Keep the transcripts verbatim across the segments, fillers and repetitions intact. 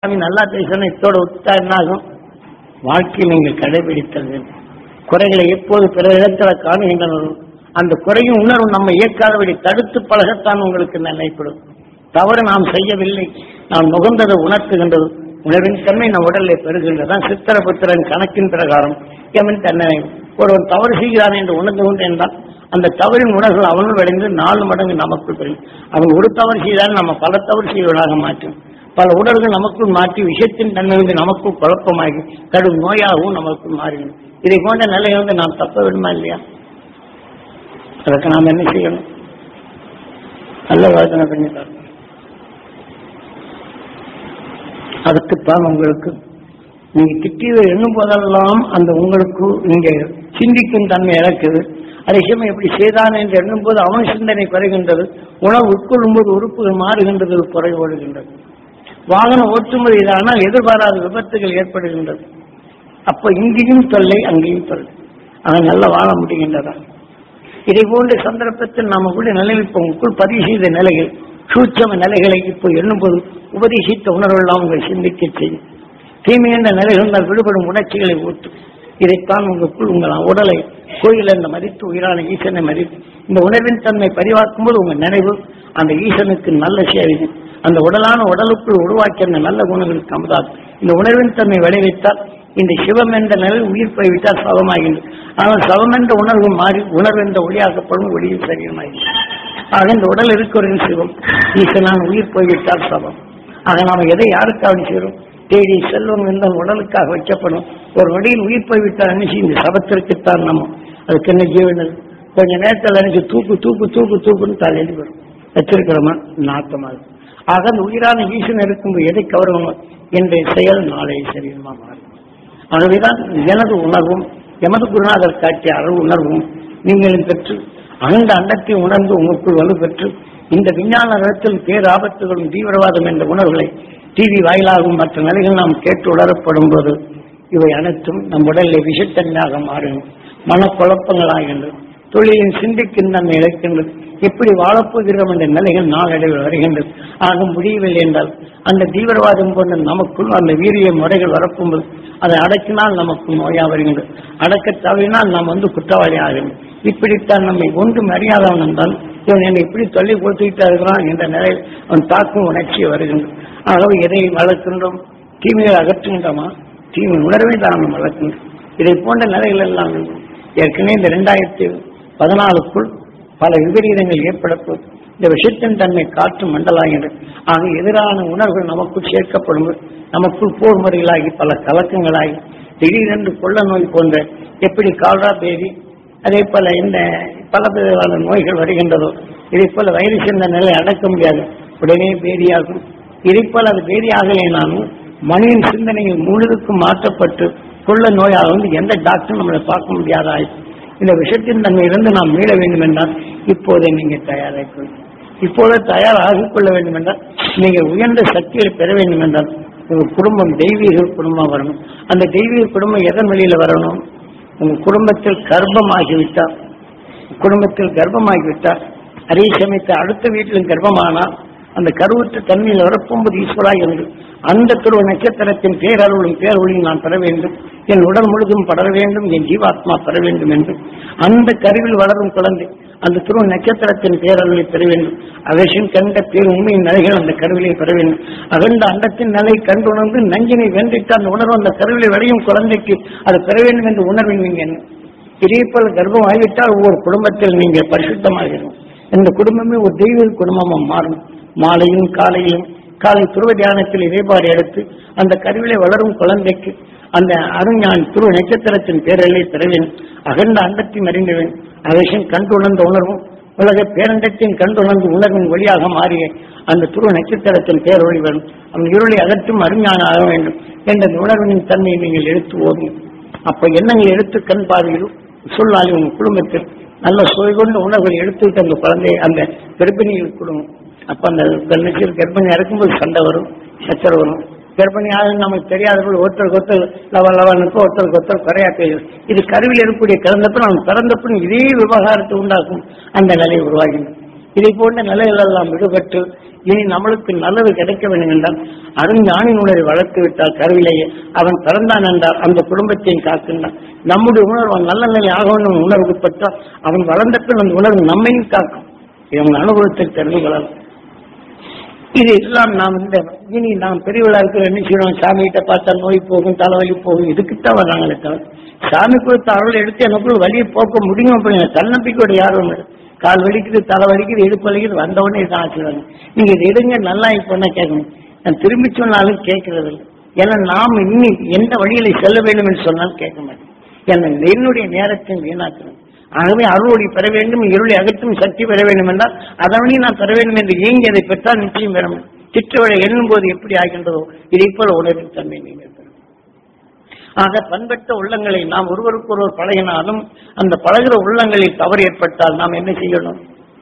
நல்லா பேசணும். இத்தோட விட்டா என்னாகும்? வாழ்க்கையில் நீங்கள் கடைபிடித்தது குறைகளை எப்போது பிற இடத்துல காணுகின்றனர் அந்த குறையும் உணர்வு நம்ம இயக்காதபடி தடுத்து பழகத்தான் உங்களுக்கு நினைப்படும். தவறு நாம் செய்யவில்லை, நாம் நுகர்ந்ததை உணர்த்துகின்றது. உணர்வின் தன்மை நம் உடலை பெறுகின்றதான் சித்திரபுத்திரன் கணக்கின் பிரகாரம் எவன் தன்னை ஒருவன் தவறு செய்கிறான் என்று உணர்ந்து கொண்டு என்றால் அந்த தவறின் உணர்வுகள் அவனுள் அடைந்து நாலு மடங்கு நமக்குள் பெறும். அவன் ஒரு தவறு செய்தால் நம்ம பல தவறு செய்வதாக மாற்றும். பல உடல்கள் நமக்குள் மாற்றி விஷயத்தின் தன்மை வந்து நமக்குள் குழப்பமாகி கடும் நோயாகவும் நமக்குள் மாறிடும். இதை போன்ற நிலையை வந்து நாம் தப்ப வேண்டுமா இல்லையா? அதற்கு நாம் என்ன செய்யணும்? நல்ல யோசனை பண்ணிட்டார். அதுக்குத்தான் உங்களுக்கு நீங்க திட்டியதை எண்ணும் போதெல்லாம் அந்த உங்களுக்கு நீங்க சிந்திக்கும் தன்மை இழக்குது. அதே சமயம் எப்படி செய்தான் என்று எண்ணும் போது அவன் சிந்தனை குறைகின்றது. உணவு உட்கொள்ளும் போது உறுப்புகள் மாறுகின்றது, குறைபடுகின்றது. வாகனம் ஓட்டும்போது இதானால் எதிர்பாராத விபத்துகள் ஏற்படுகின்றது. அப்ப இங்கேயும் தொல்லை அங்கேயும் தொல்லை, அவன் நல்லா வாழ முடிகின்றதா? இதை போன்ற சந்தர்ப்பத்தில் நாம கூட நிலைமைக்குள் பதிவு செய்த நிலைகள் சூட்சம நிலைகளை இப்போ எண்ணும்போது உபதேசித்த உணர்வெல்லாம் உங்கள் சிந்திக்க செய்யும். தீமை என்ற நிலைகள் விடுபடும் உணர்ச்சிகளை ஊட்டு. இதைத்தான் உங்களுக்குள் உங்கள் உடலை கோயில் என்ற மதித்து உயிரான ஈசனை மதித்து இந்த உணர்வின் தன்மை பதிவாக்கும் போது உங்கள் நினைவு அந்த ஈசனுக்கு நல்ல சேவை. அந்த உடலான உடலுக்குள் உருவாக்கிய அந்த நல்ல குணங்களுக்கு அமுதாகும். இந்த உணர்வின் தன்மை விளைவித்தால் இந்த சிவம் என்ற நிலை உயிர் போய்விட்டால் சவமாகின்றது. ஆனால் சவம் என்ற உணர்வு மாறி உணர்வென்ற ஒளியாக்கப்படும் ஒளியும் சரீரமாகின்றது. ஆக இந்த உடல் இருக்கிற சிவம் ஈசனான உயிர் போய்விட்டால் சவம். ஆக நாம் எதை யாருக்காக செய்கிறோம்? தேடி செல்வம் என்ற உடலுக்காக வைக்கப்படும். ஒரு வழியில் உயிர் போய்விட்டால் அனுச்சி இந்த சபத்திற்குத்தான் நம்ம அதுக்கு என்ன ஜீவனது கொஞ்ச நேரத்தில் அனுச்சி தூக்கு தூக்கு தூக்கு தூக்குன்னு தலையில் வரும். வச்சிருக்கிறோமா நாட்டமாக. ஆக அந்த உயிரான ஈசன் இருக்கும்போது எதை கவரணும் என்ற செயல் நாளை சரீரமா மாறும். ஆகவேதான் எனது உணர்வும் எமது குருநாதர் காட்டிய அறவு உணர்வும் நீங்களும் பெற்று அந்த அண்டத்தை உணர்ந்து உங்களுக்குள் வலு பெற்று இந்த விஞ்ஞான இடத்தில் பேராபத்துகளும் தீவிரவாதம் என்ற உணர்வுகளை டிவி வாயிலாகவும் மற்ற நிலைகள் நாம் கேட்டு உணரப்படும் போது இவை அனைத்தும் நம் உடலில் விஷத்தன்மையாக மாறும். மனக்குழப்பங்களாகின்றது. தொழிலின் சிந்திக்கும் தன்மை இழக்கின்றது. எப்படி வாழப்போகிறோம் என்ற நிலைகள் நாளடைவில் வருகின்றது. ஆக முடியவில்லை என்றால் அந்த தீவிரவாதம் போன்ற நமக்குள் அந்த வீரிய முறைகள் வரப்பும்போது அதை அடக்கினால் நமக்கு நோயா வருகின்றது. அடக்க தவறினால் நாம் வந்து குற்றவாளி ஆகின்றோம். இப்படித்தான் நம்மை ஒன்றும் அறியாதவன் என்றால் இவன் என்னை இப்படி தொல்லை கொடுத்துக்கிட்டா இருக்கிறான் என்ற நிலையில் அவன் தாக்கும் உணர்ச்சியை வருகின்றது. ஆகவே எதை வளர்க்கின்றோம்? தீமையை அகற்றுகின்றோமா? தீமை உணர்வை தான் நம்ம வளர்க்கின்றோம். இதை போன்ற நிலைகள் எல்லாம் ஏற்கனவே இந்த இரண்டாயிரத்தி பதினாலுக்குள் பல விபரீதங்கள் ஏற்படப்போது இந்த விஷயத்தின் தன்மை காற்று மண்டலாகின்றது. ஆக எதிரான உணர்வுகள் நமக்குள் சேர்க்கப்படும். நமக்குள் போர் முறைகளாகி பல கலக்கங்களாகி திடீரென்று கொள்ள நோய் போன்ற எப்படி கால்ரா பேதி அதே போல இந்த பல விதமான நோய்கள் வருகின்றதோ இதை போல வைரஸ் என்ற நிலை அடக்க முடியாது, உடனே பேதியாகும். இதை போல அது பேதியாகலேனாலும் மனிதன் சிந்தனைகள் முழுதுக்கும் மாற்றப்பட்டு கொள்ள நோயாக வந்து எந்த டாக்டரும் நம்மளை பார்க்க முடியாத ஆயிடுச்சு. இந்த விஷயத்தின் தன்மையிலிருந்து நாம் மீள வேண்டும் என்றால் இப்போதை நீங்க தயாராக இப்போது தயாராகிக் கொள்ள வேண்டும் என்றால் நீங்கள் உயர்ந்த சக்திகளை பெற வேண்டும் என்றால் உங்க குடும்பம் தெய்வீக குடும்பம் வரணும். அந்த தெய்வீக குடும்பம் எதன் வழியில வரணும்? உங்க குடும்பத்தில் கர்ப்பமாகிவிட்டால் குடும்பத்தில் கர்ப்பமாகிவிட்டால் அதே சமயத்தை அடுத்த வீட்டிலும் கர்ப்பமானால் அந்த கருவுற்ற தன்மையில் வரப்போது ஈஸ்வரா என்று அந்த துருவ நட்சத்திரத்தின் பேரருளும் பேரொழியும் நான் பெற வேண்டும், என் உடல் முழுதும் படர வேண்டும், என் ஜீவாத்மா பெற வேண்டும் என்று அந்த கருவில் வளரும் குழந்தை அந்த துருவ நட்சத்திரத்தின் பேரருளை பெற வேண்டும். அவசியம் கண்ட பேர் உண்மையின் நிலைகள் அந்த கருவிலை பெற வேண்டும். அகண்ட அண்டத்தின் நிலை கண்டுணர்ந்து நஞ்சினை வென்றிட்டு அந்த உணர்வு அந்த கருவிலை வரையும் குழந்தைக்கு அது பெற வேண்டும் என்று உணர்வின் நீங்க என்ன இதே போல கர்ப்பம் ஆகிவிட்டால் ஒவ்வொரு குடும்பத்தில் நீங்க பரிசுத்தமாகிறோம். இந்த குடும்பமே ஒரு தெய்வ குடும்பமாக மாறும். மாலையும் காலையிலும் காலை துருவ தியானத்தில் இறைபாடு எடுத்து அந்த கருவிலை வளரும் குழந்தைக்கு அந்த அருஞான் துருவ நட்சத்திரத்தின் பேரலை பெறவேன். அகண்ட அண்டத்தையும் அறிந்தவன் அவசியம் கண்டுணர்ந்த உணர்வும் உலக பேரண்டத்தின் கண்டுணர்ந்து உணர்வின் வழியாக மாறிய அந்த துருவ நட்சத்திரத்தின் பேரொழி வரும். அவன் இருளை அகற்றும் அருஞான ஆக வேண்டும் என்ற உணர்வின் தன்மையை நீங்கள் எடுத்து ஓதும். அப்ப எண்ணங்கள் எடுத்து கண் பார்வையிலும் சொல்லாలి உங்க குடும்பத்தில் நல்ல சுவை கொண்ட உணர்வுகளை எடுத்துவிட்டு அந்த குழந்தையை அந்த கர்ப்பிணிகள் கொடுங்க. அப்ப அந்த கர்ப்பிணி கர்ப்பிணி இறக்கும்போது சண்டை வரும், சச்சரவு வரும். கர்ப்பிணியாக நமக்கு தெரியாதபோது ஒருத்தருக்கு ஒருத்தர் லவ லவனுக்கு ஒருத்தருக்கு ஒருத்தர் குறையாக்க இது கருவில் இருக்கக்கூடிய கலந்தப்ப நம்ம பிறந்தப்ப இதே விவகாரத்தை உண்டாக்கும் அந்த நிலையை உருவாகின்றது. இதை போன்ற நிலைகள் எல்லாம் விடுபட்டு இனி நம்மளுக்கு நல்லது கிடைக்க வேண்டும் என்றால் அருஞானின் உணர்வை வளர்த்து விட்டால் கருவிலேயே அவன் பிறந்தான் என்றால் அந்த குடும்பத்தையும் காக்கின்றான். நம்முடைய உணர்வு நல்ல நிலை ஆக வேண்டும் உணர்வுக்கு பற்றால் அவன் வளர்ந்த பின் அந்த உணர்வு நம்மையும் காக்கும். இவன் அனுபவத்தை தெரிந்து கொள்ளலாம். இது எல்லாம் நாம் இந்த இனி நாம் பெரியவளா இருக்கிற என்ன செய்யணும், சாமிகிட்ட பார்த்தா நோய் போகும், தலைவலி போகும், இதுக்குத்தான் வர்றாங்களே தவிர சாமி கொடுத்த அருள் எடுத்து எனக்குள்ள வழியை போக்க முடியும் அப்படிங்க தன்னம்பிக்கையோட யாரும் கால் வலிக்குது, தலை வலிக்குது, இடுப்பு வலிக்குது, வந்தவொடனே இதான் ஆச்சுவாங்க. நீங்க இது எடுங்க நல்லா இப்ப கேட்கணும். நான் திரும்பி சொன்னாலும் கேட்கறது இல்லை. ஏன்னா நாம் இன்னி எந்த வழியில செல்ல வேண்டும் என்று சொன்னாலும் கேட்க மாட்டேன். ஏன்னா என்னுடைய நேரத்தை வீணாக்கணும். ஆகவே அருளொளி பெற வேண்டும், இருளை அகற்றும் சக்தி பெற வேண்டும் என்றால் அதவனையும் நான் பெற வேண்டும் என்று ஏங்கி அதை பெற்றால் நிச்சயம் பெற முடியும். சிற்றவளை எண்ணும் போது எப்படி ஆகின்றதோ இதை போல உணர்வின் தன்மை நீங்கள் பெறும். ஆக பண்பட்ட உள்ளங்களை நாம் ஒருவருக்கு ஒருவர் பழகினாலும் அந்த பழகிற உள்ளங்களில் தவறு ஏற்பட்டால் நாம் என்ன செய்யணும்?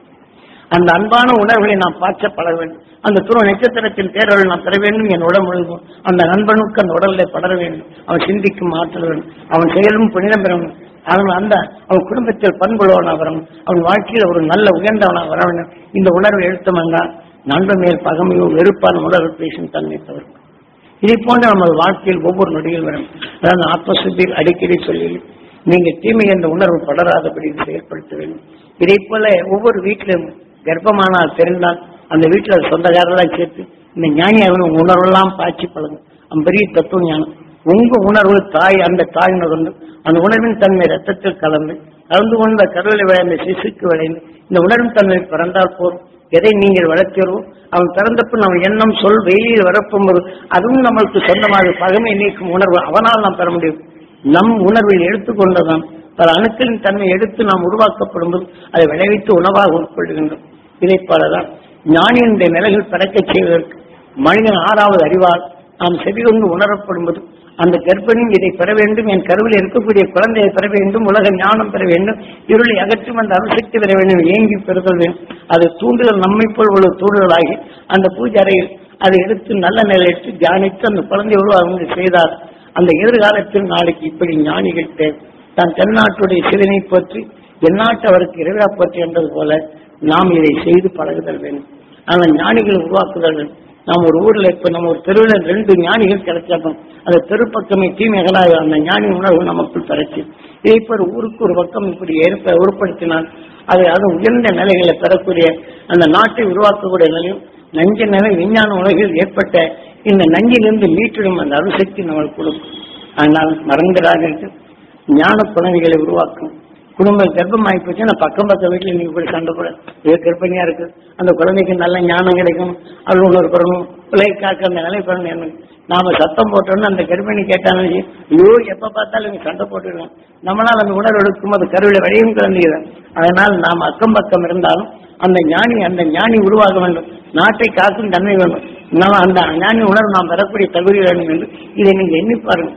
அந்த அன்பான உணர்வுகளை நாம் பார்க்க பழக வேண்டும். அந்த துருவ நட்சத்திரத்தின் பேரவர்கள் நாம் பெற வேண்டும். என் உடல் முழுவதும் அந்த நண்பனுக்கு அந்த உடலை படர வேண்டும். அவன் சிந்திக்கும் ஆற்றல் வேண்டும். அவன் செயலும் புனிதம் பெற வேண்டும். அவன் அந்த அவன் குடும்பத்தில் பண்புள்ளவனாக வரணும். அவன் வாழ்க்கையில் ஒரு நல்ல உயர்ந்தவனாக வர வேண்டும். இந்த உணர்வை எழுத்தம் என்றால் நண்பன் மேல் பகமையோ வெறுப்பான உணர்வு பேசும் தன்மை தவிர்க்கும். இதை போன்ற நமது வாழ்க்கையில் ஒவ்வொரு நொடியில் வரும். அதாவது ஆத்மசுத்தியில் அடிக்கடி சொல்லி நீங்க தீமை என்ற உணர்வு படராதபடி செயல்படுத்த வேண்டும். இதை போல ஒவ்வொரு வீட்டிலும் கர்ப்பமானால் தெரிந்தால் அந்த வீட்டில் சொந்தக்காரெல்லாம் சேர்த்து இந்த ஞானியாக உணர்வெல்லாம் பாய்ச்சி பழகும். அந்த பெரிய தத்துவ ஞானம் உங்க உணர்வு தாய் அந்த தாய் உணர்ந்து அந்த உணர்வின் தன்மை ரத்தத்தில் கலந்து கலந்து கொண்ட கருவிலை விளைந்த சிசுக்கு விளைந்து இந்த உணர்வின் தன்மை பிறந்தால் போதும். எதை நீங்கள் வளர்க்கிறோ அவன் பிறந்தப்பின் அவன் எண்ணம் சொல் வெயிலில் வரப்போது அதுவும் நம்மளுக்கு சொந்தமாக பகமை நீக்கும் உணர்வு அவனால் நாம் பெற முடியும். நம் உணர்வில் எடுத்துக்கொண்டதான் பல அணுக்களின் தன்மை எடுத்து நாம் உருவாக்கப்படும் போது அதை விளைவித்து உணவாக உட்கொள்கின்றோம். இதை போலதான் ஞானியினுடைய நிலைகள் பிறக்கச் செய்வதற்கு மனிதன் ஆறாவது அறிவால் நாம் செவிகொண்டு உணரப்படும்போது அந்த கர்ப்பிணியும் இதை பெற வேண்டும், என் கருவில் இருக்கக்கூடிய குழந்தையை பெற வேண்டும், உலக ஞானம் பெற வேண்டும், இருளை அகற்றும் அந்த அணுசக்தி பெற வேண்டும், ஏங்கி பெறுதல் வேண்டும். அது தூண்டுதல் நம்மை போல் உள்ள தூண்டுதலாகி அந்த பூஜை அறையில் அதை எடுத்து நல்ல நிலை எடுத்து தியானித்து அந்த குழந்தை உருவாக செய்தார். அந்த எதிர்காலத்தில் நாளைக்கு இப்படி ஞானிகள் தேவை. தான் தென்னாட்டுடைய சிவனை பற்றி எந்நாட்டு அவருக்கு இறைவா பற்றி என்றது போல நாம் இதை செய்து பழகுதல் வேண்டும். ஆனால் ஞானிகள் உருவாக்குதல் வேண்டும். நாம் ஒரு ஊர்ல இப்ப நம்ம ஒரு தெருவில் ரெண்டு ஞானிகள் கிடைச்சப்போம் அந்த தெரு பக்கமே தீமைகளாக அந்த ஞானி உணர்வு நமக்குள் தரச்சு. இதை இப்போ ஊருக்கு ஒரு பக்கம் இப்படி ஏற்ப உருப்படுத்தினால் அதை அது உயர்ந்த நிலைகளை பெறக்கூடிய அந்த நாட்டை உருவாக்கக்கூடிய நிலையும் நஞ்ச நிலை விஞ்ஞான உலகில் ஏற்பட்ட இந்த நஞ்சிலிருந்து மீட்டிடும் அந்த அணுசக்தி நம்மளுக்கு கொடுக்கும். அதனால் மறந்துடாதீர்கள், ஞான குழந்தைகளை உருவாக்கும். குடும்பம் கர்ப்பமாகி போச்சுன்னா பக்கம் பக்கம் வீட்டில் நீங்க போய் சண்டை போட இது கர்ப்பிணியா இருக்கு அந்த குழந்தைக்கு நல்ல ஞானம் கிடைக்கும், அருள் உணர்வு பெறணும், பிள்ளை காக்க அந்த நிலை பெறணும். நாம சத்தம் போட்டோம்னு அந்த கர்ப்பிணி கேட்டாலும் ஐயோ எப்ப பார்த்தாலும் இவங்க சண்டை போட்டுருக்கோம். நம்மளால் அந்த உணர்வு எடுக்கும் அது கருவில வழியும் குழந்தைகள். அதனால் நாம் அக்கம் பக்கம் இருந்தாலும் அந்த ஞானி அந்த ஞானி உருவாக வேண்டும், நாட்டை காக்கும் தன்மை வேண்டும், நம்ம அந்த ஞானி உணர்வு நாம் பெறக்கூடிய தகுதி வேண்டும் என்று இதை நீங்க எண்ணி பாருங்க.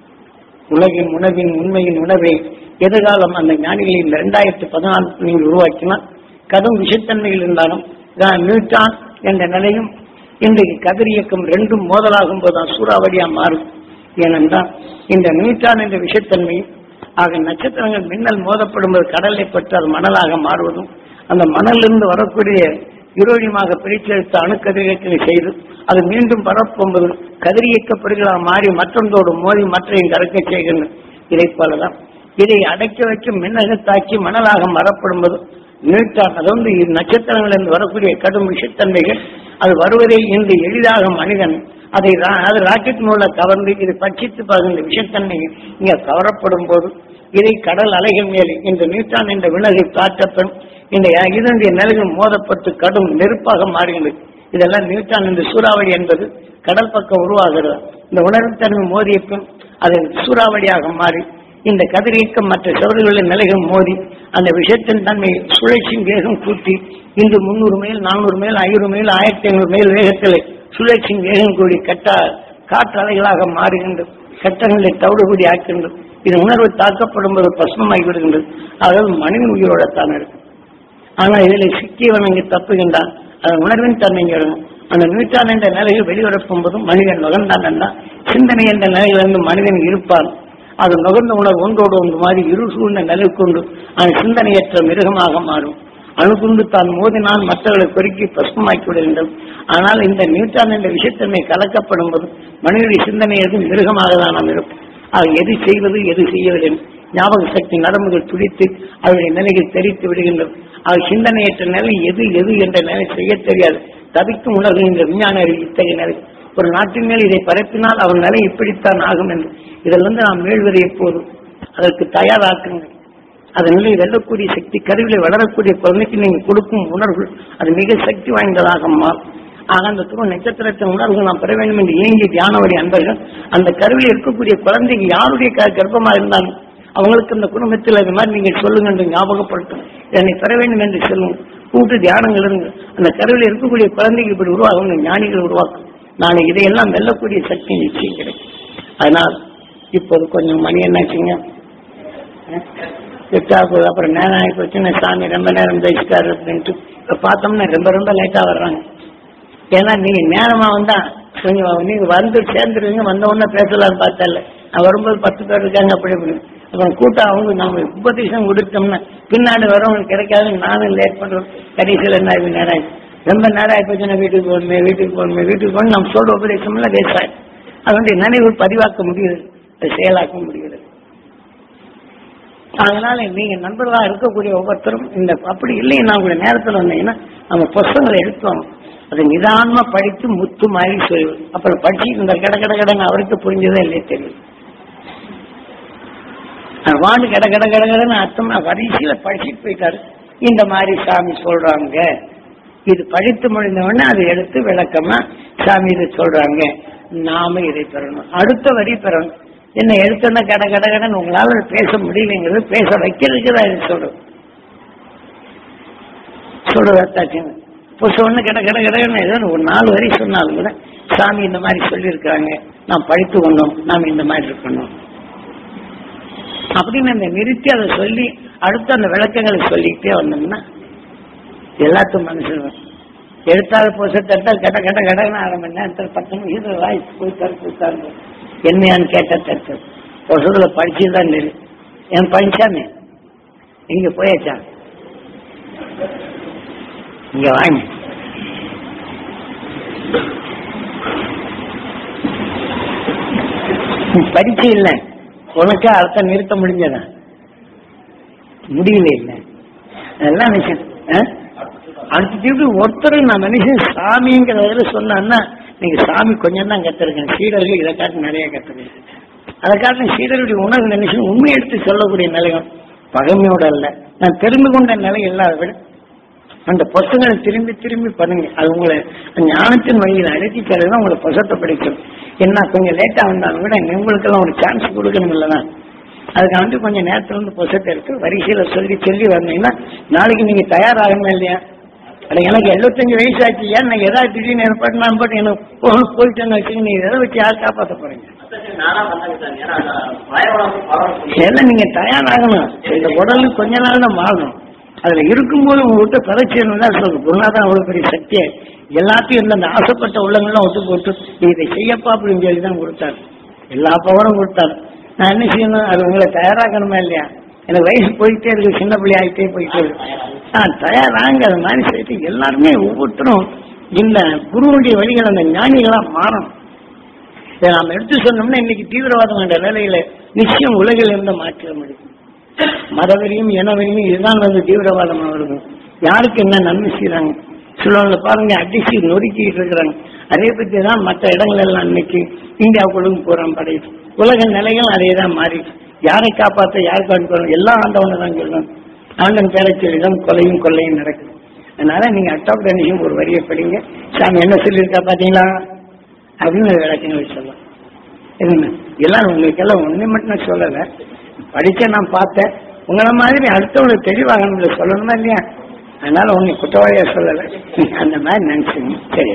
உலகின் உணவின் உண்மையின் உணவை எதிர்காலம் அந்த ஞானிகளில் இந்த இரண்டாயிரத்தி பதினான்கு நீங்கள் உருவாக்கினால் கடும் விஷத்தன்மையில் இருந்தாலும் நியூட்ரான் என்ற நிலையும் இன்றைக்கு கதிர் இயக்கம் ரெண்டும் மோதலாகும் போதுதான் சூறாவளியா மாறும். ஏனென்றால் இந்த நியூட்ரான் என்ற விஷத்தன்மையும் ஆக நட்சத்திரங்கள் மின்னல் மோதப்படும் போது கடலை பற்றி அது மணலாக மாறுவதும் அந்த மணலிருந்து வரக்கூடிய யுரோனியமாக பிரித்தெடுத்த அணுக்கதிரியக்கங்களை செய்து அது மீண்டும் பரப்பும்போது கதிரியக்கப்படுகளாக மாறி மற்றொன்றோடு மோதி மற்றையும் கறக்க செய்கின்றன. இதை போலதான் இதை அடைக்க வைக்கும் மின்னகத்தாக்கி மணலாக மறப்படும்போது நியூட்ரான் அதாவது நட்சத்திரங்கள் என்று வரக்கூடிய கடும் விஷத்தன்மைகள் அது வருவதை இன்று எளிதாக மனிதன் அதை அது ராக்கெட் மூலம் கவர்ந்து இது பட்சித்து பார்க்கின்ற விஷத்தன்மை இங்க கவரப்படும் போது இதை கடல் அலைகள் மேலே இந்த நியூட்ரான் என்ற விலகை காற்றப்பெண் இந்த இதனுடைய நிலைகள் மோதப்பட்டு கடும் நெருப்பாக மாறுகின்றது. இதெல்லாம் நியூட்ரான் என்ற சூறாவளி என்பது கடல் பக்கம் உருவாகிறது. இந்த உணர்வு தன்மை மோதிய பின் அது சூறாவளியாக மாறி இந்த கதிரியக்கம் மற்ற சவறுகளின் நிலைகள் மோதி அந்த விஷத்தின் தன்மை சுழற்சியின் வேகம் கூட்டி இன்று முன்னூறு மைல் நானூறு மைல் ஐநூறு மைல் ஆயிரத்தி ஐநூறு மைல் வேகத்தில் சுழற்சியின் வேகம் கூடி கட்ட காற்று அலைகளாக மாறுகின்றது, கட்டங்களை தவிடுபடி ஆக்கின்றது. இது உணர்வு தாக்கப்படும் போது பசுமமாகி விடுகின்றது. அதாவது மனிதன் உயிரோட தான் இருக்கு. ஆனால் இதில் சிக்கியவன் இங்கு தப்புகின்றான். அதன் உணர்வின் தன்மை அந்த நியூட்ரான் என்ற நிலையில் வெளிவரப்பும் போதும் மனிதன் நுகர்ந்தான் என்றால் சிந்தனை என்ற நிலையிலிருந்து மனிதன் இருப்பான். அது நுகர்ந்த உணர்வு ஒன்றோடு ஒன்று மாதிரி இரு சூழ்ந்த நிலை கொண்டு அது சிந்தனையற்ற மிருகமாக மாறும். அணுகுண்டு தான் மோதினால் மற்றவர்களை கொறுக்கி பசுமாக்கி விட வேண்டும். ஆனால் இந்த நியூட்ரான் என்ற விஷயத்தன்மை கலக்கப்படும் போது மனிதனுடைய சிந்தனை எது மிருகமாக தான் நாம் இருக்கும். அது எது செய்வது எது செய்யவில்லை ஞாபக சக்தி நரம்புகள் துடித்து அவருடைய நிலைகள் தெரிவித்து விடுகின்றது. அது சிந்தனையற்ற நிலை எது எது என்ற நிலை செய்ய தெரியாது தவிக்கும் உணர்வு இந்த விஞ்ஞான இத்தகைய நிலை. ஒரு நாட்டின் மேல் இதை பரப்பினால் அவன் நிலை இப்படித்தான் ஆகும் என்று இதிலிருந்து நாம் மீள்வது எப்போது அதற்கு தயாராக்குங்கள். அதன் நிலையை வெல்லக்கூடிய சக்தி கருவிலை வளரக்கூடிய குழந்தைக்கு நீங்கள் கொடுக்கும் உணர்வு அது மிக சக்தி வாய்ந்ததாக மாறும். ஆக அந்த துருவ நட்சத்திரத்தின் உணர்வுகள் நாம் பெற வேண்டும் என்று இயங்கி தியான வழி அன்பர்கள் அந்த கருவியில் இருக்கக்கூடிய குழந்தைக்கு யாருடைய கர்ப்பமா இருந்தாலும் அவங்களுக்கு அந்த குடும்பத்தில் அது மாதிரி நீங்கள் சொல்லுங்க என்று ஞாபகப்படுத்தும் என்னை பெற வேண்டும் என்று சொல்லுங்க. கூட்டு தியானங்கள் இருந்து அந்த கருவியில் இருக்கக்கூடிய குழந்தைக்கு இப்படி உருவாகும் ஞானிகள் உருவாக்கும். நாளை இதையெல்லாம் வெல்லக்கூடிய சக்தி நிச்சயம் கிடைக்கும். அதனால் இப்போது கொஞ்சம் மணி என்னாச்சுங்க எட்டா போகுது. அப்புறம் நேரம் ஆகி போச்சுன்னா சாமி ரொம்ப நேரம் பேசிட்டாரு அப்படின்ட்டு இப்போ பார்த்தோம்னா ரொம்ப ரொம்ப லேட்டாக வர்றாங்க. ஏன்னா நீங்க நேரமா வந்தா கொஞ்சம் நீங்க வந்து சேர்ந்துருவீங்க வந்த உடனே பேசலாம்னு பார்த்தல நான் வரும்போது பத்து பேர் இருக்காங்க அப்படி இப்படி அப்புறம் கூட்டம் அவங்க நம்ம உபதேசம் கொடுத்தோம்னா பின்னாடி வரவங்களுக்கு கிடைக்காது. நானும் லேட் பண்றோம் கடைசியில் என்ன ஆகி நேரம் ஆகி ரொம்ப நேரம் ஆகி போச்சுன்னா வீட்டுக்கு போகணுமே வீட்டுக்கு போகணுமே வீட்டுக்கு போகணும் நம்ம சொல்ற உபதேசம்லாம் வேஸ்ட் ஆகும். அதனுடைய நினைவு பதிவாக்க முடியுது அதை செயலாக்க முடியுது. அதனால நீங்க நண்பர்களாக இருக்கக்கூடிய ஒவ்வொருத்தரும் இந்த அப்படி இல்லைன்னா உங்களுடைய நேரத்தில் வந்தீங்கன்னா நம்ம புத்தகங்களை எடுத்தோம் அதை நிதானமா படித்து முத்து மாதிரி சொல்லுவோம். அப்புறம் படிச்சு இந்த கட கட கடங்க அவருக்கு புரிஞ்சதே இல்லையே தெரியும். வாண்டு கட கட கட கடன்னு அர்த்தம் வரிசையில படிச்சுட்டு போயிட்டாரு. இந்த மாதிரி சாமி சொல்றாங்க இது படித்து முடிந்த உடனே அதை எடுத்து விளக்கமா சாமி இதை சொல்றாங்க நாம இதை பெறணும் அடுத்த வரி பெறணும். என்ன எடுத்தோன்னா கட கட கடன்னு உங்களால பேச முடியலைங்கிறது பேச வைக்கிறதுக்கு தான் இது சொல்றது சொல்றதாச்சுங்க. இப்போ சொன்ன கட கட கடன்னு ஏதோ ஒரு நாலு வரி சொன்னாலும் கூட சாமி இந்த மாதிரி சொல்லியிருக்கிறாங்க நாம் படித்து கொண்டோம் நாம் இந்த மாதிரி இருக்கணும் அப்படின்னு அந்த நிறுத்தி அதை சொல்லி அடுத்து அந்த விளக்கங்களை சொல்லிக்கிட்டே வந்தோம்னா எல்லாத்துக்கும் மனுஷன் எடுத்தாத புதுசத்தா கட கட கடன்னு அரை மணி நேரத்தில் பத்து நிமிஷம் வாய்ப்பு போய்த்தாரு போய்த்தாரு என்னையான்னு கேட்ட தட்டு புதுல படிச்சுதான் தெரியும். என் படிச்சாமே இங்க போயாச்சா இங்க வாங்க பரிச்சை இல்லை உனக்கு அர்த்தம் நிறுத்த முடிஞ்சதா முடியல இல்லை அதெல்லாம் விஷயம் அடுத்து ஒருத்தர் நான் மனுஷன் சாமிங்கிறத சொன்னா நீங்க சாமி கொஞ்சம் தான் கத்துருக்கேன் சீடர்கள் இதை காட்டு நிறைய கத்துருக்கேன் அதை காட்டு சீடர்களுடைய உணர்வு நினைச்சு உண்மை எடுத்து சொல்லக்கூடிய நிலையம் பகைமையோட அல்ல நான் தெரிந்து கொண்ட நிலை இல்லாத விட அந்த புத்தகங்களை திரும்பி திரும்பி பண்ணுங்க அது உங்களை ஞானத்தின் வழியில் அழைச்சி தரதான் உங்களை புத்தகத்தை படிக்கணும். என்ன கொஞ்சம் லேட்டா வந்தாலும் விட உங்களுக்கெல்லாம் ஒரு சான்ஸ் கொடுக்கணும் இல்லதான் அதுக்கு வந்து கொஞ்சம் நேரத்துல வந்து புத்தகத்தை இருக்கு வரிசையில சொல்லி சொல்லி வந்தீங்கன்னா நாளைக்கு நீங்க தயாராகணும் இல்லையா. அது எனக்கு எழுபத்தஞ்சு வயசு ஆச்சு ஏன் நான் ஏதாவது திடீர்னு ஏற்பாடு நான் போட்டு எனக்கு போயிட்டேன்னு வச்சு நீங்க எதை வச்சு யார் காப்பாற்ற போறீங்க எல்லாம் நீங்க தயாராகணும். இந்த உடலுக்கு கொஞ்ச நாள் தான் மாறணும். அதுல இருக்கும்போது உங்க விட்டு பதச்சேர்ந்து தான் சொல்றது குருநாதான் அவ்வளவு பெரிய சக்தியை எல்லாத்தையும் இருந்த அந்த ஆசைப்பட்ட உள்ளங்கள்லாம் விட்டு போட்டு நீ இதை செய்யப்பா அப்படின்னு சொல்லி தான் கொடுத்தாரு எல்லா பவரும் கொடுத்தாரு. நான் என்ன செய்யணும் அது உங்களை தயாராகணுமா இல்லையா. எனக்கு வயசு போயிட்டே இருக்கு சின்ன பிள்ளை ஆகிட்டே போயிட்டே இருக்கு நான் தயாராங்க அது மாதிரி செய்து எல்லாருமே ஒவ்வொருத்தரும் இந்த குருவுடைய வழிகள் அந்த ஞானிகளா மாறணும். இதை நாம் எடுத்து சொன்னோம்னா இன்னைக்கு தீவிரவாதம் என்ற நிலையில நிச்சயம் உலகில் இருந்து மாற்ற முடியும். மதவெறியும் இனவெறியும் இதுதான் வந்து தீவிரவாதம் வருது. யாருக்கு என்ன நன்மை செய்யறாங்க சிலவங்களை பாருங்க அடிச்சு நொறுக்கிட்டு இருக்கிறாங்க. அதே பற்றி தான் மற்ற இடங்கள் எல்லாம் இன்னைக்கு இந்தியாவுக்குள்ளும் போறான் படையிட்டு உலக நிலைகள் அதே தான் மாறிட்டு யாரை காப்பாற்ற யாருக்கு அனுப்பணும் எல்லாம் ஆண்டவனை தான் சொல்லணும். ஆண்டன் பேரை சொல்லிதான் கொலையும் கொள்ளையும் நடக்குது. அதனால நீங்க அட்டாப்டனையும் ஒரு வரியை படிங்க சாமி என்ன சொல்லியிருக்கா பாத்தீங்களா அப்படின்னு விளக்கங்கள் சொல்லலாம். என்ன எல்லாரும் உங்களுக்கு எல்லாம் ஒண்ணு மட்டும் நான் சொல்லலை படிச்ச நான் பார்த்தேன் உங்களை மாதிரி அடுத்தவங்களுக்கு தெளிவாக சொல்லணுமா இல்லையா. அதனால உன்னை குற்றவாளியா சொல்லலை அந்த மாதிரி நினைச்சுங்க சரி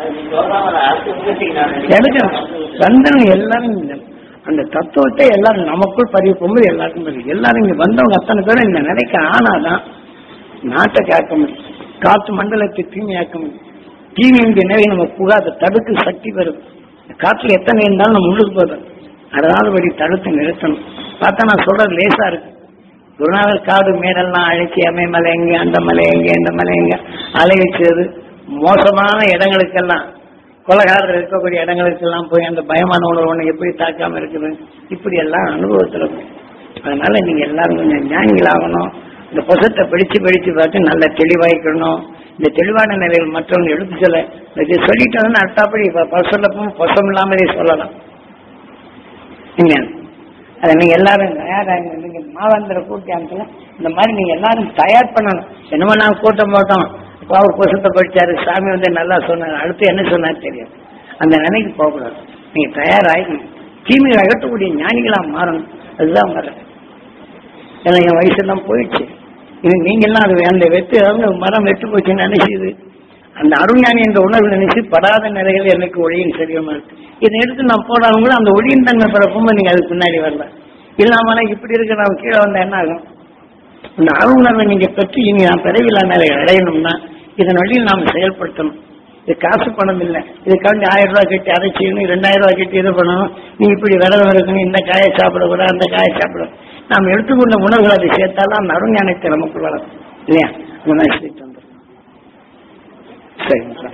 எடுக்கணும். சந்தனம் எல்லாரும் அந்த தத்துவத்தை எல்லாரும் நமக்குள் பதிவு போகும்போது எல்லாருக்கும் பதிவு எல்லாரும் இங்க வந்தவங்க அத்தனை பேரும் இந்த நிலைக்கு ஆனாதான் நாட்டை காக்க முடியும். காற்று மண்டலத்தை தூய்மையாக்க முடியும். தீமையுடைய நிலை நம்ம புகாத தடுக்கு சக்தி வருது. காற்றுல எத்தனை இருந்தாலும் நம்ம முழுக்கு போதும் அதனால படி தடுத்து நிறுத்தணும். பார்த்தா நான் சொல்றது லேசா இருக்கு குருநாதர் காடு மேடெல்லாம் அழைச்சி அம்மை மலை எங்க, அந்த மலை எங்க, இந்த மலை எங்க அலைவிச்சது. மோசமான இடங்களுக்கெல்லாம், கொலகாரர் இருக்கக்கூடிய இடங்களுக்கெல்லாம் போய் அந்த பயமான உணர்வு எப்படி தாக்காம இருக்குது, இப்படி எல்லாம் அனுபவத்தில். அதனால நீங்க எல்லாரும் கொஞ்சம் ஞானிகளாகணும். இந்த புசத்தை பிடிச்சு பிடிச்சு பார்த்து நல்ல தெளிவாய்க்கணும். இந்த தெளிவான நிலையில் மற்றவங்க எடுத்து சொல்ல இது சொல்லிட்டோம்னா அட்டாப்படி பசல்லப்பும் பொசம் இல்லாமலே சொல்லலாம். அதை நீங்க எல்லாரும் தயாராக நீங்க மாவாந்திர கூட்டியாமத்துல இந்த மாதிரி நீங்க எல்லாரும் தயார் பண்ணணும். என்னமோ நாங்க கூட்டம் போட்டோம், இப்போ அவர் புசத்தை படிச்சாரு, சாமி வந்து நல்லா சொன்னார், அடுத்து என்ன சொன்னார் தெரியும், அந்த நிலைக்கு போகக்கூடாது. நீங்க தயாராகணும். தீமையை அகற்றக்கூடிய ஞானிகளா மாறணும். அதுதான் மரம். ஏன்னா என் வயசெல்லாம் போயிடுச்சு. இது நீங்கெல்லாம் அது அந்த வெட்டு மரம் வெட்டு போச்சுன்னு நினைச்சுது. அந்த அருஞானி என்ற உணர்வு நினைச்சு படாத நிலைகள் எனக்கு ஒளியின் சரியமா இருக்கு. இதை எடுத்து நான் போடாலும் கூட அந்த ஒளியின் தன்மை பிறப்பும்போது நீங்க அதுக்கு பின்னாடி வரல. இல்லாமலாம் இப்படி இருக்க நான் கீழே வந்தா என்ன ஆகும்? அந்த அருணர்வை நீங்க பெற்று இனி நான் பிறவில்லா நிலையை அடையணும்னா இதன் வழியில் நாம் செயல்படுத்தணும். இது காசு பணம் இல்லை. இதுக்காண்டி ஆயிரம் ரூபாய் கட்டி அதை செய்யணும், ரெண்டாயிரம் ரூபாய் கட்டி இது பண்ணணும், நீ இப்படி விரதம் இருக்கணும், இந்த காயை சாப்பிடக்கூடாது, அந்த காயை சாப்பிடணும். நாம் எடுத்துக்கொண்ட உணர்வுகள் அதை சேர்த்தாலும் அந்த அருஞானத்தை நமக்கு வளரும் இல்லையா? அந்த மாதிரி சேர்த்து வந்துடும். சரிங்களா?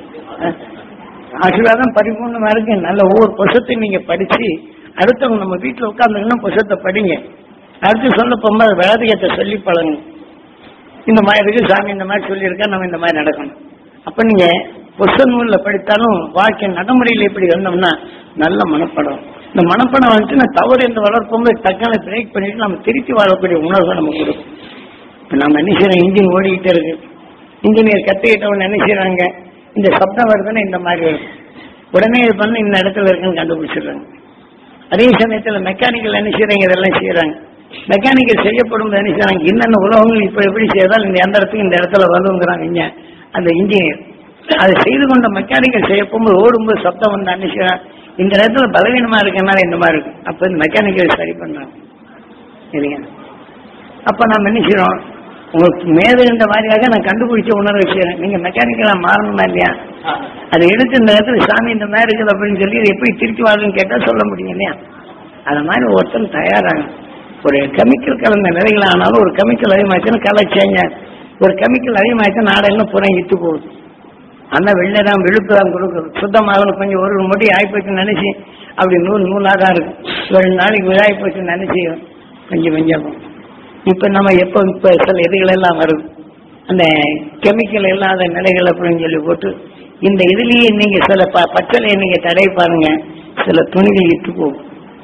ஆசீர்வாதம் பரிபூர்ணமா இருக்கு. நல்ல ஒவ்வொரு புசத்தையும் நீங்க படிச்சு அடுத்தவங்க நம்ம வீட்டுல உட்கார்ந்துங்கன்னா புசத்தை படிங்க. அடுத்து சொல்ல போகும்போது வேதிகத்தை சொல்லி பழங்க. இந்த மாதிரி இருக்கு சாமி, இந்த மாதிரி சொல்லியிருக்கா, நம்ம இந்த மாதிரி நடக்கணும். அப்ப நீங்க புச நூல்ல படித்தாலும் வாழ்க்கை நடைமுறையில் எப்படி வந்தோம்னா நல்ல மனப்படம். இந்த மனப்படம் வந்துட்டு நான் தவறு என்று வளர்ப்போம்போது டக்கான பிரேக் பண்ணிட்டு நம்ம திருப்பி வாழக்கூடிய உணர்வை நமக்கு கொடுக்கும். இப்ப நம்ம என்ன செய்யறோம், இன்ஜின் ஓடிக்கிட்டே இருக்கு. இன்ஜினியர் கத்துக்கிட்டவங்க என்ன செய்யறாங்க, இந்த சப்தம் வருதுன்னா இந்த மாதிரி வரும், உடனே இது பண்ண இந்த இடத்துல இருக்குன்னு கண்டுபிடிச்சிடுறாங்க. அதே சமயத்துல மெக்கானிக்கல் என்ன செய்யறாங்க, இதெல்லாம் செய்யறாங்க. மெக்கானிக்கல் செய்யப்படும் என்ன செய்யறாங்க, என்னென்ன உலகங்கள் இப்ப எப்படி செய்தால் இந்த இடத்துக்கு இந்த இடத்துல வருங்கிறாங்க அந்த இன்ஜினியர். அதை செய்து கொண்ட மெக்கானிக்கல் செய்ய போகும்போது ஓடும்போது சப்தம் வந்து என்ன செய்யறாங்க, இந்த இடத்துல பலவீனமா இருக்கனால இந்த மாதிரி இருக்கு. அப்ப இந்த மெக்கானிக்கல் சரி பண்றாங்க இல்லைங்க. அப்ப நம்ம என்ன செய்யறோம், உங்களுக்கு மேது இந்த மாதிரியாக நான் கண்டுபிடிச்ச உணர்வு செய்யறேன். நீங்க மெக்கானிக்கலா மாறணுமா இல்லையா? அதை எடுத்து இந்த இடத்துல சாமி இந்த மாதிரி இருக்குது அப்படின்னு சொல்லி எப்படி திருப்பி வாழுன்னு கேட்டா சொல்ல முடியும் இல்லையா? அது மாதிரி ஒருத்தன் தயாராங்க. ஒரு கெமிக்கல் கலந்த நிலைகளானாலும் ஒரு கெமிக்கல் அதிகமாச்சுன்னா கலர் சேஞ்ச், ஒரு கெமிக்கல் அதிகமாச்சுன்னா நாடெல்லாம் புறம் இட்டு போகுது. ஆனா வெள்ளை தான் வெளுப்பு தான் கொடுக்குது. சுத்தமாக கொஞ்சம் ஒரு முடி ஆயிப்போச்சுன்னு நினைச்சு அப்படி நூல் நூலாக தான் இருக்கு. ஒரு நாளைக்கு விழாயி போச்சுன்னு நினைச்சு கொஞ்சம் கொஞ்சம். இப்ப நம்ம எப்போ இப்ப சில இதுகள் எல்லாம் வருது, அந்த கெமிக்கல் இல்லாத நிலைகள் அப்படின்னு சொல்லி போட்டு இந்த இதுலயே நீங்க சில ப பச்சளையை நீங்க தடை பாருங்க, சில துணிகள் இட்டு போகும்.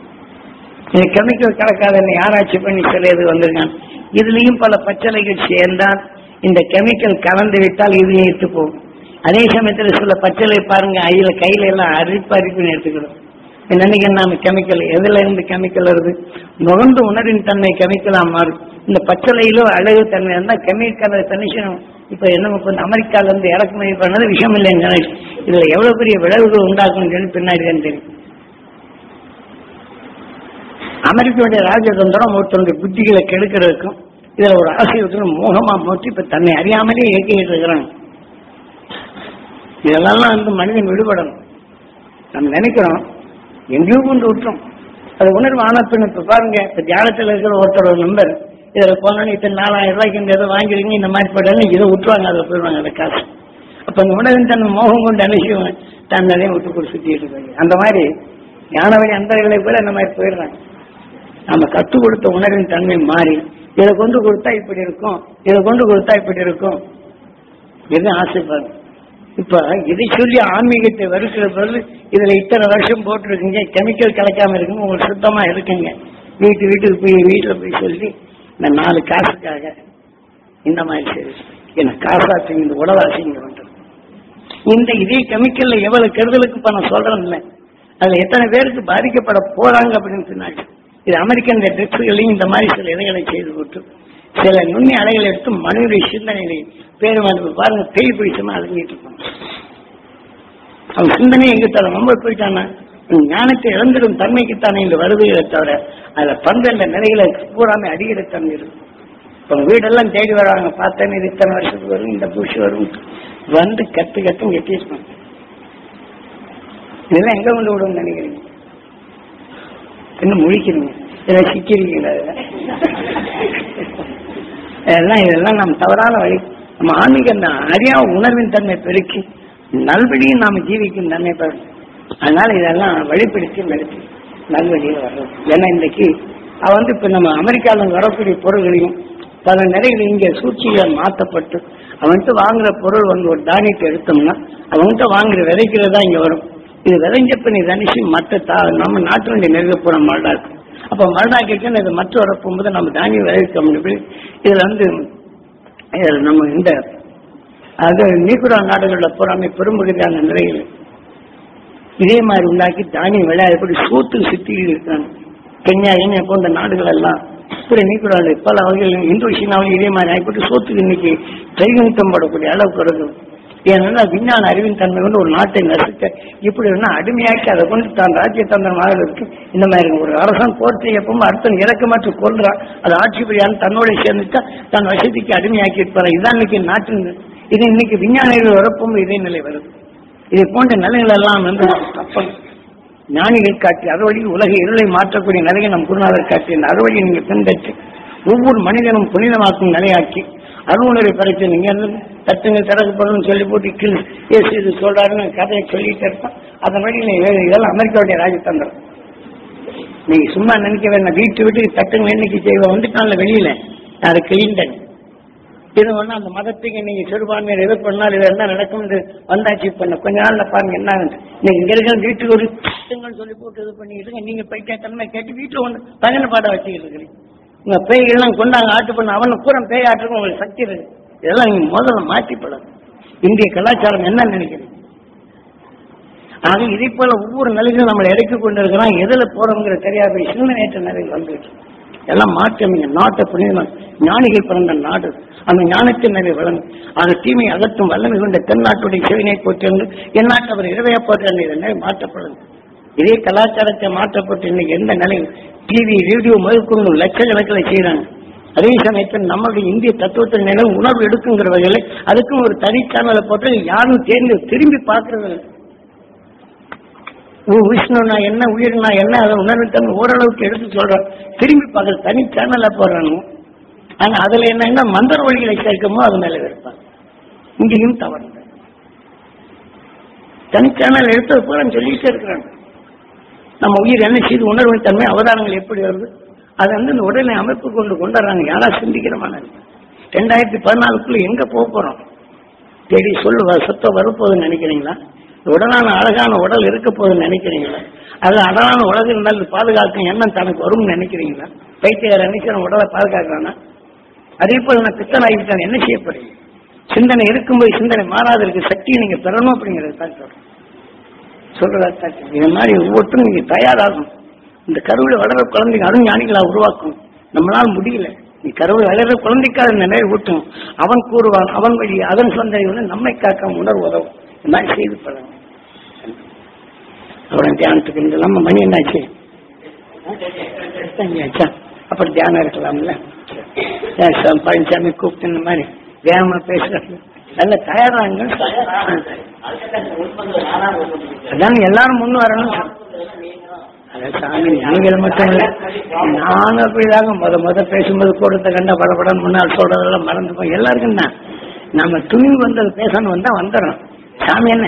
இந்த கெமிக்கல் கலக்காத ஆராய்ச்சி பண்ணி சில இது வந்திருக்காங்க. இதுலயும் பல பச்சளைகள் சேர்ந்தால் இந்த கெமிக்கல் கலந்து விட்டால் இதுலயும் இட்டு போகும். அதே சமயத்துல சில பச்சளை பாருங்க, ஐயில கையில எல்லாம் அரிப்பு அரிப்புன்னு எடுத்துக்கணும். நினைக்க நாம கெமிக்கல் எதுல இருந்து கெமிக்கல் வருது, நுகர்ந்து உணரின் தன்மை கெமிக்கலா மாறும். இந்த பச்சளையிலோ அழகு தன்மை இருந்தா கெமிக்கல் தனிஷனும். இப்ப என்ன இப்ப அமெரிக்கால இருந்து இறக்குமதி பண்ணது விஷயம் இல்லைங்க. இதுல எவ்வளவு பெரிய விளைவுகள் உண்டாக்கும் சொல்லி பின்னாடி தான் தெரியும். அமெரிக்காவுடைய ராஜதந்திரம் ஒருத்தருடைய புத்திகளை கெடுக்கிறதுக்கும் இதுல ஒரு ஆசையத்துக்கு மோகமா மோட்டி இப்ப தன்னை அறியாமலே இயக்கிட்டு இருக்கிறாங்க. இதெல்லாம் வந்து மனிதன் விடுபடணும். நம்ம நினைக்கிறோம் எங்கேயோ கொண்டு விட்டோம், அது உணர்வு ஆன பின் இப்ப பாருங்க, இப்ப தியானத்தில் இருக்கிற ஒருத்தர் ஒரு நம்பர் இதுல போனோன்னு இத்தனை நாலாயிரம் ரூபாய்க்கு இந்த இதை வாங்கிருக்கீங்க இந்த மாதிரி போட்டாலும் இதை விட்டுருவாங்க, அதில் போயிடுவாங்க அந்த காசு. அப்ப அந்த உணர்வின் தன் மோகம் கொண்டு அனுப்பிச்சுவாங்க, தன்னையும் விட்டு கூட சுத்திட்டு இருக்காங்க. அந்த மாதிரி ஞான வழி அந்தர்களை கூட அந்த மாதிரி போயிடுறாங்க. நம்ம கற்றுக் கொடுத்த உணர்வின் தன்மை மாறி இதை கொண்டு கொடுத்தா இப்படி இருக்கும், இதை கொண்டு கொடுத்தா இப்படி இருக்கும் எது ஆசைப்பாங்க. இப்ப இதை சொல்லி ஆன்மீகத்தை வருகிற பொருள் இதுல இத்தனை வருஷம் போட்டிருக்கீங்க, கெமிக்கல் கலக்காம இருக்குங்க, உங்களுக்கு சுத்தமா இருக்குங்க, வீட்டு வீட்டுக்கு போய் வீட்டுல போய் சொல்லி இந்த நாலு காசுக்காக இந்த மாதிரி சரி என்ன காசாச்சுங்க, இந்த உடவாசிங்க பண்றது. இந்த இதே கெமிக்கல்ல எவ்வளவு கெடுதலுக்கு இப்ப நான் சொல்றேன் இல்லை, அதுல எத்தனை பேருக்கு பாதிக்கப்பட போறாங்க அப்படின்னு சொன்னாங்க. இது அமெரிக்கன் ட்ரிப்ஸ்களையும் இந்த மாதிரி சில இலைகளை செய்து போட்டு சில நுண்ணி அலைகளை எடுத்து மனிதனுடைய சிந்தனைகளை பேரு வந்து பாருங்க பேய் பிடிச்சமா அழிஞ்சிட்டு இருப்பாங்க. அவன் சிந்தனை எங்க தர ரொம்ப போயிட்டானா ஞானத்தை இழந்திடும் தன்மைக்குத்தானே இந்த வருதுகளை தவிர அதுல பன்னிரண்டு நிலைகளை பூராமே அடிக்கிற தன்மை இருக்கு. இப்ப வீடெல்லாம் தேடி வராங்க, பார்த்தேன்னு இது இத்தனை வருஷத்துக்கு வரும், இந்த பூசி வரும் வந்து கத்து கத்து கட்டிருப்பாங்க. இதெல்லாம் எங்க கொண்டு விடுன்னு நினைக்கிறீங்க? என்ன முழிக்கிறீங்க, இதெல்லாம் சிக்கிறீங்களா? இதெல்லாம் இதெல்லாம் நம்ம தவறான வழி. நம்ம ஆன்மீக அந்த அறியா உணர்வின் தன்மை பெருக்கி நல்வழியும் நாம ஜீவிக்கும் தன்மை பெறும். அதனால இதெல்லாம் வழிப்படுத்தி நடத்தி நல்வழியில் வர்றது. ஏன்னா இன்றைக்கு அவன் வந்து இப்ப நம்ம அமெரிக்காவில் வரக்கூடிய பொருள்களையும் பல நிறைகள் இங்க சூழ்ச்சிகள் மாற்றப்பட்டு அவன்கிட்ட வாங்குற பொருள் வந்து ஒரு தானியத்தை எடுத்தோம்னா அவன்கிட்ட வாங்குற விதைக்கிறதா இங்க வரும். இது விதைஞ்சப்ப நீ தனிச்சு மற்ற தா நம்ம நாட்டினுடைய நெருங்க போன மரடா இருக்கும். அப்ப மரடாக்கிட்டு இது மற்ற வர போகும்போது நம்ம தானியம் விளைவிக்க இதுல வந்து நம்ம இந்த அது நீக்குறா நாடுகளில் போறாமே பெரும்பகுதியான நிறைகள் இதே மாதிரி உண்டாக்கி தானியம் விளையாட எப்படி சூத்துக்கு சுத்திகள் இருக்காங்க. கென்யா இனியா போன்ற நாடுகள் எல்லாம் இப்படி நீக்குறாங்க. பல வகையில் இந்தோனேஷியாவில் இதே மாதிரி ஆகிப்பட்டு சோத்துக்கு இன்னைக்கு கைகணித்தம் படக்கூடிய அளவுக்கு வருது. ஏன்னா விஞ்ஞான அறிவின் தன்மை கொண்டு ஒரு நாட்டை நசுக்க இப்படி இருந்தா அடிமையாக்கி அதை கொண்டு தான் ராஜ்யத்தந்திரமாக இருக்கு. இந்த மாதிரி ஒரு அரசன் போர் செய்யப்போம் அடுத்த இறக்க மாற்று கொள்றான் அது ஆட்சிப்படியான தன்னோட சேர்ந்துட்டா தன் வசதிக்கு அடிமையாக்கி இருப்பாரு. இதான் இன்னைக்கு நாட்டின் இது இன்னைக்கு விஞ்ஞானிகள் வரப்போம் இதே நிலை வருது. இதை போன்ற நிலைகள் எல்லாம் வந்து தப்பம் ஞானிகள் காட்டி அறுவழி உலக இருளை மாற்றக்கூடிய நிலையை நம் குருநாதர் காட்டி அந்த அறுவழியை நீங்க பின்பற்றி ஒவ்வொரு மனிதனும் புனிதமாக்கும் நிலையாக்கி அருணரை பறிச்சு நீங்க தட்டுங்க திறக்கப்படும் சொல்லி போட்டு கீழ் ஏசு இது சொல்றாருன்னு கதையை சொல்லிட்டு இருப்பான். அதன் வழி இதெல்லாம் அமெரிக்காவுடைய ராஜதந்திரம். நீங்க சும்மா நினைக்க வேண்டாம். வீட்டு விட்டு தட்டுங்க எண்ணிக்கை செய்வ வந்துட்டான்ல வெளியில அது கிளீண்டன் இது ஒண்ணு அந்த மதத்துக்கு நீங்க சிறுபான்மையை எது பண்ணாலும் இது என்ன நடக்கும் வந்தாச்சு பண்ண கொஞ்ச நாள்ல பாருங்க என்ன நீங்க இங்க இருக்கிற வீட்டுக்கு ஒரு தட்டுங்கன்னு சொல்லி போட்டு இது பண்ணிக்கிட்டு நீங்க பைத்தியத்தனமா கேட்டு வீட்டுல ஒண்ணு பகன பாடம் வச்சுக்கிட்டு இருக்கிறீங்க. உங்க பேய்கள்லாம் கொண்டாங்க ஆட்டு பண்ண அவனை பூரா பேய் ஆட்டுக்கும் உங்களுக்கு சக்தி இருக்கு. இதெல்லாம் நீங்க முதல்ல மாற்றிப்படும். இந்திய கலாச்சாரம் என்ன நினைக்கிறீங்க? ஆக இதே போல ஒவ்வொரு நிலையிலும் நம்மளை இறக்கி கொண்டு இருக்கிறோம். எதுல போறோம்ங்கிற தெரியாத சிந்தனையற்ற நிலையில் வந்துட்டு எல்லாம் மாற்றம். நாட்டை புனிதம் ஞானிகள் பிறந்த நாடு அந்த ஞானத்தின் நிலை வழங்கும். அந்த தீமை அகற்றும் வல்லமை கொண்ட தென்னாட்டுடைய செவினை போற்றிருந்து எந்நாட்டு அவர் இரவையா போற்ற நிலை மாற்றப்படும். இதே கலாச்சாரத்தை மாற்றப்பட்டு இன்னைக்கு எந்த நிலை டிவி ரேடியோ முதற்கொண்டு லட்சக்கணக்கில் செய்யறாங்க. அதே சமயத்தில் நம்மளுடைய இந்திய தத்துவத்தின் நிலை உணர்வு எடுக்குங்கிற வகையில் அதுக்கும் ஒரு தனி சேனலை போட்டு யாரும் தேர்ந்து திரும்பி பார்க்கறது இல்லை. விஷ்ணுனா என்ன உயிர்னா என்ன அதை உணர்வு ஓரளவுக்கு எடுத்து சொல்றான். திரும்பி பார்க்கறது தனி சேனலை போடுறாங்க. ஆனா அதுல என்ன மந்திர வழிகளை சேர்க்கமோ அது மேல இருப்பாங்க. இங்கேயும் தவறு தனி சேனல் எடுத்தது போல சொல்லிட்டே இருக்கிறாங்க. நம்ம உயிர் என்ன செய்து உணர்வு தன்மை அவதாரங்கள் எப்படி வருது அதை வந்து இந்த உடலை அமைப்பு கொண்டு கொண்டாடுறாங்க. யாரா சிந்திக்கிறமான ரெண்டாயிரத்தி பதினாலுக்குள்ள எங்க போக போறோம் தேடி சொல்லு சொத்த வரப்போகுதுன்னு நினைக்கிறீங்களா? உடலான அழகான உடல் இருக்க போகுதுன்னு நினைக்கிறீங்களா? அது அழகான உலக இருந்தால் பாதுகாக்கும் எண்ணம் தனக்கு வரும்னு நினைக்கிறீங்களா? பைத்தியார் நினைக்கிற உடலை பாதுகாக்கிறானா? அதே போல நான் பித்தன் ஆகிவிட்டான் என்ன செய்யப்படுறீங்க? சிந்தனை இருக்கும்போது சிந்தனை மாறாத இருக்க சக்தியை நீங்க பெறணும் அப்படிங்கிறது தான் சொல்றேன். சொல்றதா இது மாதிரி ஒவ்வொருத்தரும் நீங்க தயாராகும். இந்த கருவில் வளர குழந்தைங்க அருஞானிகளா உருவாக்கும். நம்மளால முடியல. நீ கருவில் வளர குழந்தைக்காக நினைவு ஊட்டும். அவன் கூறுவான் அவன் வழி அதன் சொந்தனை வந்து நம்மை காக்க உணர்வு உதவும். இந்த மாதிரி செய்து பழங்க. அப்புறம் தியானத்துக்கு இந்த நம்ம மணி என்னாச்சு அப்படி தியானம் இருக்கலாம்ல. பழனிசாமி கூப்பிட்டு இந்த மாதிரி வேகமா பேசுறாங்க. நல்ல தயாராங்க. அதான் எல்லாரும் முன் வரணும். சாமி நீங்கள் மட்டும் இல்லை நானும் அப்படிதாங்க முத முத பேசும்போது கூடத்தை கண்ட படப்படம் முன்னால் சொல்றதெல்லாம் மறந்து போய் எல்லாருக்கும் தான் நம்ம துணி வந்தது பேசணும் வந்தா வந்துடும். சாமி என்ன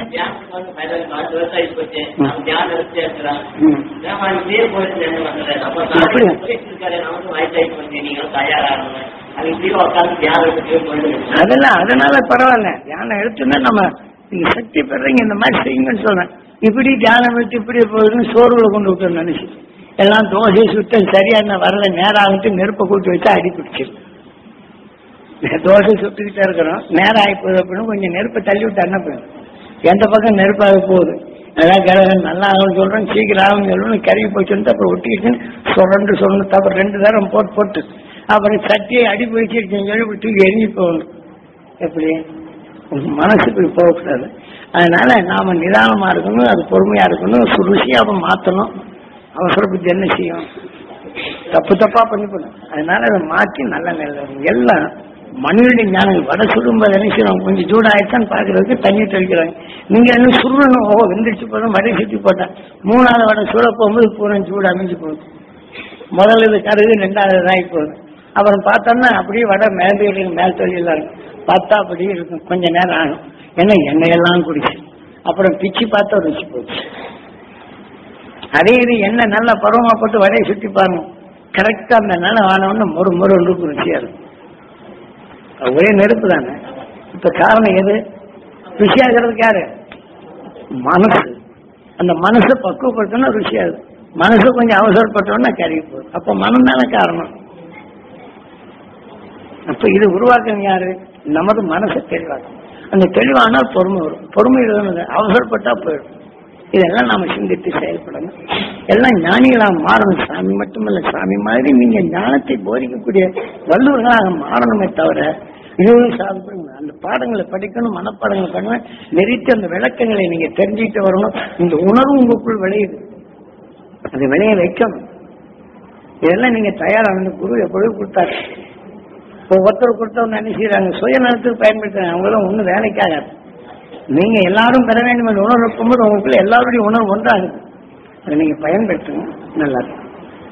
அதெல்லாம் அதனால பரவாயில்ல. தியானம் எடுத்துன்னா நம்ம நீங்க சக்தி பெறீங்க இந்த மாதிரி செய்யுங்கன்னு சொல்றேன். இப்படி தியானம் எடுத்து இப்படி போகுதுன்னு சோர்வுல கொண்டு விட்டு நினைச்சு எல்லாம் தோசை சுத்த சரியா என்ன வரல நேரம் ஆகிட்டு நெருப்பை கூட்டி வச்சா அடி பிடிச்சிரு. தோசை சுட்டுக்கிட்டே இருக்கிறோம் நேரம் ஆகி போகுது அப்படின்னு கொஞ்சம் நெருப்பை தள்ளி விட்டு என்ன போயிடும். எந்த பக்கம் நெருப்பாக போகுது அதான் கிழக்கு நல்லா ஆகும்னு சொல்றேன் சீக்கிரம் ஆகும் சொல்லணும் கருவி போச்சுன்னு அப்புறம் ஒட்டிக்கிச்சுன்னு சொல்றேன் சொல்லணும். அப்புறம் ரெண்டு தரம் போட்டு போட்டு அப்புறம் சட்டியை அடி பிடிச்சிருச்சுன்னு சொல்லி தூக்கி எரிஞ்சு போகணும். எப்படி மனசுக்கு போகக்கூடாது. அதனால நாம நிதானமா இருக்கணும். அது பொறுமையா இருக்கணும். ருசியாவை மாற்றணும். அவசர புத்தி என்ன செய்யும் தப்பு தப்பா பண்ணி போடும். அதனால அதை மாற்றி நல்ல நிலை எல்லாம் மனிதனுடைய ஞானம் வடை சுடும்போது என்ன செய்யணும் கொஞ்சம் சூடாயிடுச்சான்னு பாக்குறதுக்கு தண்ணி தெளிக்கிறாங்க. நீங்க என்ன சுருணும் ஓ வெந்திரிச்சு போதும் வடை சுற்றி போட்டேன் மூணாவது வடை சுட போகும்போது பூரா சூடு அமைஞ்சு போகுது. முதல்ல இது கருது ரெண்டாவது இதாகி போகுது. அப்புறம் பார்த்தோம்னா அப்படியே வட மேல் மேல் தொழில் பார்த்தா அப்படியே இருக்கும். கொஞ்ச நேரம் ஆகும். ஏன்னா எண்ணெயெல்லாம் குடிச்சு அப்புறம் பிச்சு பார்த்தா ருசி போச்சு. அதே இது எண்ணெய் நல்லா பருவமா போட்டு வடையை சுற்றி பாருங்க, கரெக்டா அந்த நிலம் ஆனவொன்னு மொறு மொறு ருசியா இருக்கும். ஒரே நெருப்பு தானே. இப்ப காரணம் எது? ருசியாகிறதுக்கு யாரு? மனசு. அந்த மனசை பக்குவப்படுத்தோம்னா ருசியாது. மனசு கொஞ்சம் அவசரப்பட்டோம்னா கருகி போகுது. அப்ப மனம் தானே காரணம். அப்ப இது உருவாக்குங்க யாரு? நமது மனசை தெளிவாக்கும். அந்த தெளிவானால் பொறுமை வரும். பொறுமை அவசரப்பட்டா போயிடும். இதெல்லாம் நாம சிந்தித்து செயல்படணும். எல்லாம் ஞானிகளா மாறணும். சாமி மட்டுமல்ல, சாமி மாதிரி நீங்க ஞானத்தை போதிக்கக்கூடிய வல்லுவர்களாக மாறணுமே தவிர இதுவும் சாப்பிடுங்க. அந்த பாடங்களை படிக்கணும், மனப்பாடங்களை பண்ணணும், நெறித்து அந்த விளக்கங்களை நீங்க தெரிஞ்சுக்கிட்டு வரணும். இந்த உணர்வு உங்களுக்குள் விளையுது, அது விளைய வைக்கணும். இதெல்லாம் நீங்க தயாரான குரு எப்பொழுது கொடுத்தாரு. இப்போ ஒருத்தர் கொடுத்தவங்க என்ன செய்யறாங்க? சுயநலத்துக்கு பயன்படுத்துறாங்க. அவங்களும் ஒன்றும் வேலைக்காகாது. நீங்க எல்லாரும் பெற வேண்டும் என்ற உணர்வு இருக்கும்போது உங்களுக்குள்ள எல்லாருடைய உணர்வு ஒன்றாகுது. அதை நீங்க பயன்படுத்துங்க. நல்லா இருக்கும்.